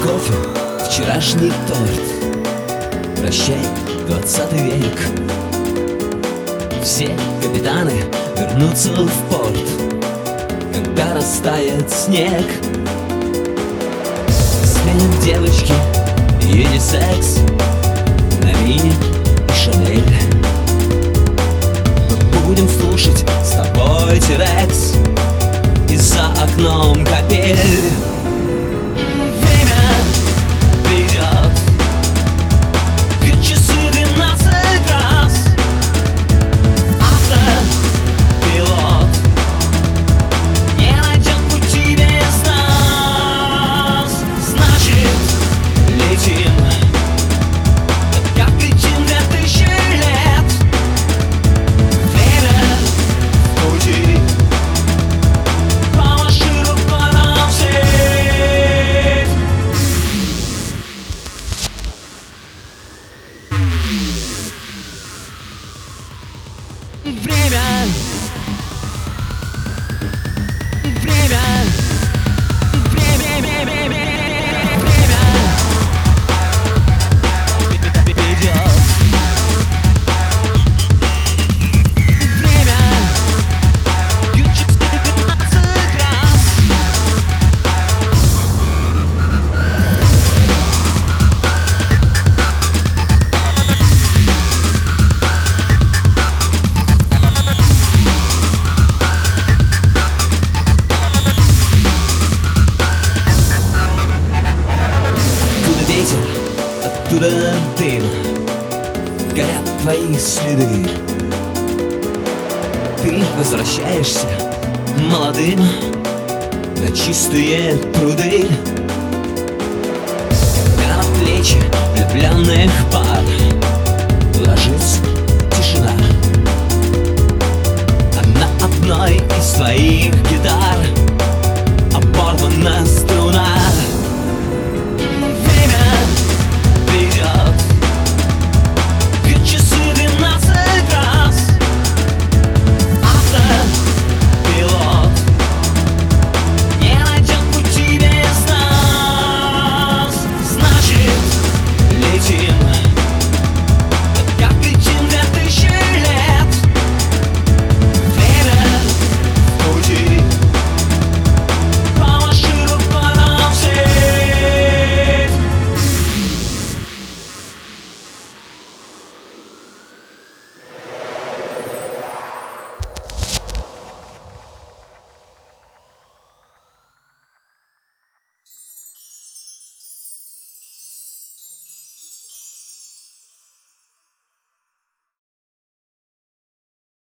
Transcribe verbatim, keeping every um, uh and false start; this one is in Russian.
кофе, вчерашний торт. Прощай, двадцатый век. Все капитаны вернутся в порт, когда растает снег. Сменят девочки юнисекс на мини и Шанель. Мы будем слушать с тобой Тирекс, и за окном капель. Время придет, как часы двенадцать раз. Автопилот не найдет пути без нас. Значит, летим, как летим две тысячи лет. Время в пути. Помаши рукой нам всем. Время. Время. Время. Время. Время. Идет. Время. Ключик пятнадцать раз. Оттуда ветер, оттуда дым, горят твои следы. Ты возвращаешься молодым на чистые пруды. На плечи влюбленных пар